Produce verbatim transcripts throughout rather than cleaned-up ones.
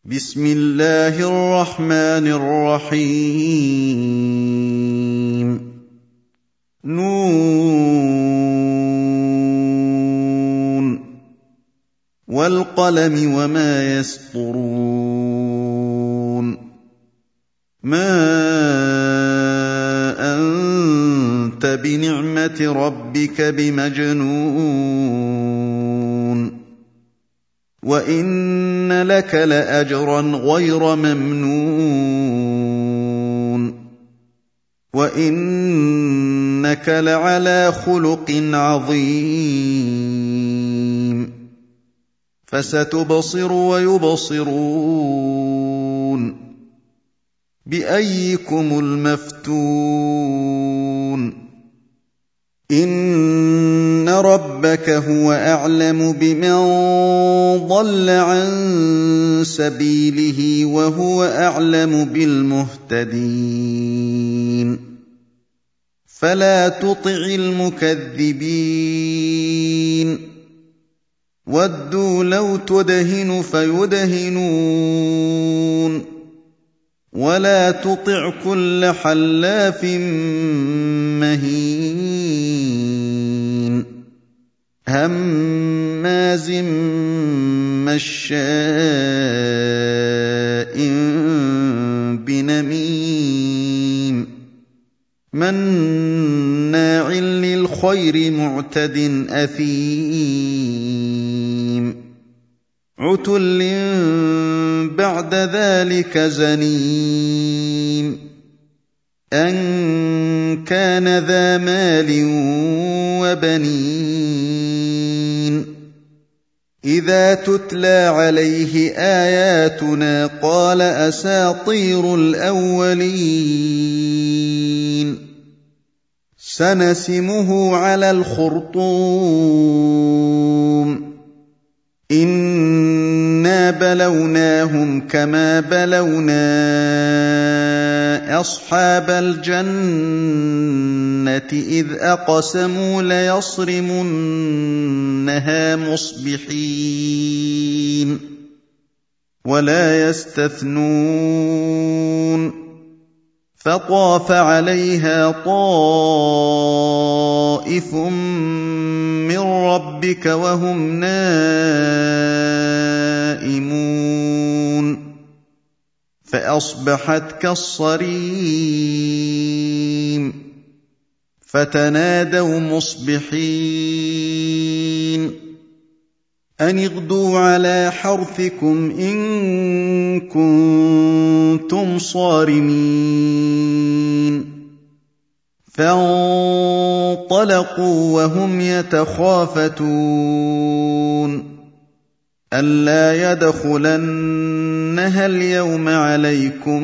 بسم الله الرحمن الرحيم نون والقلم وما يسطرون ما أنت بنعمة ربك بمجنون وإن لك لأجرا غير ممنون وإنك لعلى خلق عظيم فستبصر ويبصرون بأيكم المفتون إن ربك هو أعلم بمن ضل عن سبيله وهو أعلم بالمهتدين فلا تطع المكذبين ودوا لو تدهن فيدهنون ولا تطع كل حلاف مهين هماز مشاء بنميم مناع للخير معتد أثيم عتل بعد ذلك زنيم أن كان ذا مال وبنين إذا تتلى عليه آياتنا قال أساطير الأولين سنسمه على الخرطوم إنا بلوناهم كما بلونا أصحاب الجنة إذ أقسموا ليصرمنها مصبحين ولا يستثنون فطاف عليها طائف من ربك وهم نائمون فأصبحت كالصريم فتنادوا مصبحين أن اغدوا على حرثكم إن كنتم صارمين فانطلقوا وهم يتخافتون ألا يدخلنها اليوم عليكم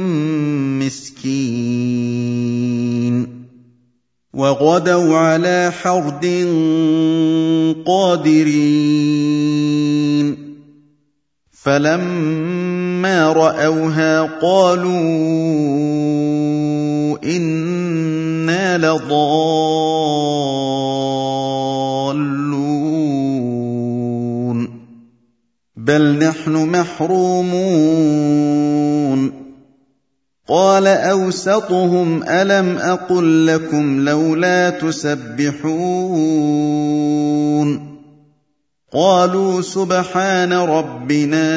مسكين وغدوا على حرد قادرين فلما رأوها قالوا إنا لضالون بل نحن محرومون قال أوسطهم ألم أقل لكم لولا تسبحون قالوا سبحان ربنا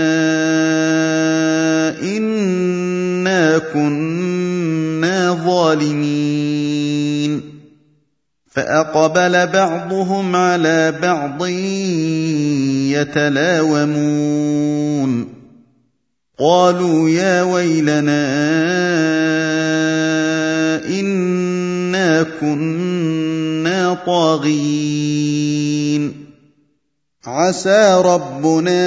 إنا كنا ظالمين فأقبل بعضهم على بعض يتلاومون قالوا يا ويلنا إنا كنا طاغين عسى ربنا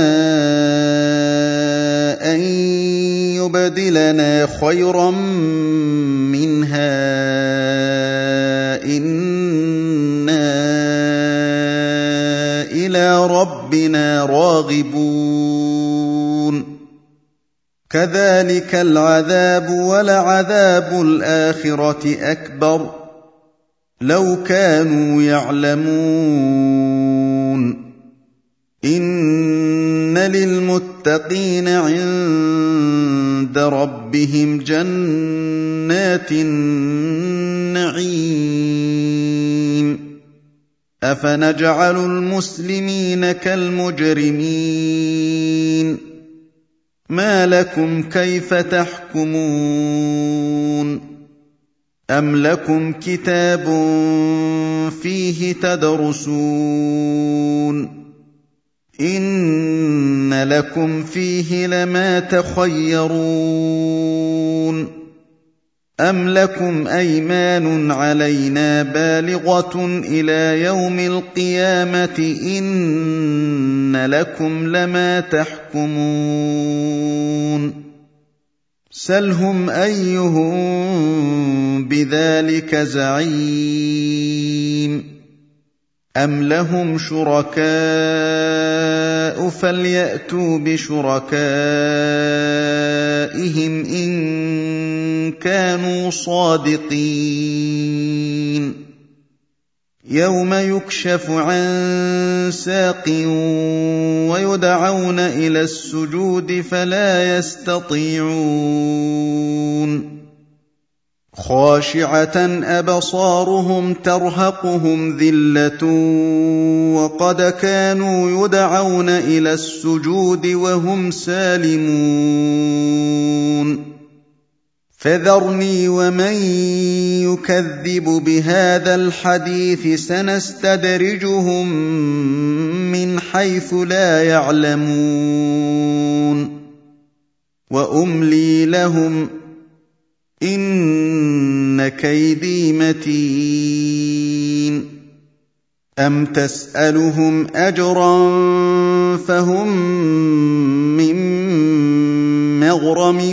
أن يبدلنا خيرا منها إنا إلى ربنا راغبون كذلك العذاب ولعذاب الآخرة أكبر لو كانوا يعلمون إن للمتقين عند ربهم جنات النعيم أفنجعل المسلمين كالمجرمين ما لكم كيف تحكمون أم لكم كتاب فيه تدرسون إن لكم فيه لما تخيرون أم لكم أيمان علينا بالغة إلى يوم القيامة إن لكم لما تحكمون سلهم أيهم بذلك زعيم أم لهم شركاء فليأتوا بشركائهم إن كانوا صادقين يوم يكشف عن ساق ويدعون إلى السجود فلا يستطيعون خاشعة أبصارهم ترهقهم ذلة وقد كانوا يدعون إلى السجود وهم سالمون فذرني ومن يكذب بهذا الحديث سنستدرجهم من حيث لا يعلمون وأملي لهم إن كيدي متين أم تسألهم أجرا فهم من مغرم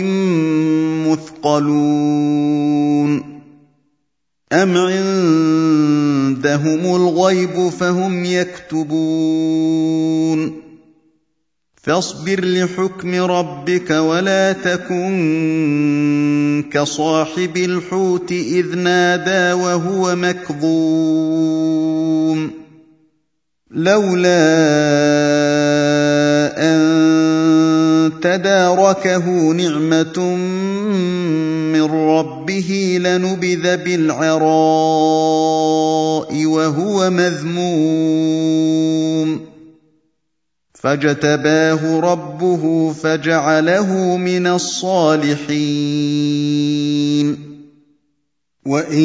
مثقلون أم عندهم الغيب فهم يكتبون فاصبر لحكم ربك ولا تكن كصاحب الحوت إذ نادى وهو مكظوم لولا أن تداركه نعمة من ربه لنبذ بالعراء وهو مذموم فاجتباه ربه فجعله من الصالحين وإن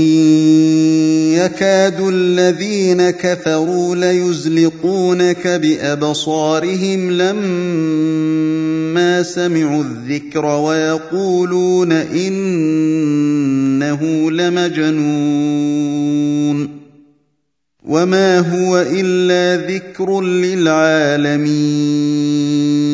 يكاد الذين كفروا ليزلقونك بأبصارهم لما سمعوا الذكر ويقولون إنه لمجنون وما هو إلا ذكر للعالمين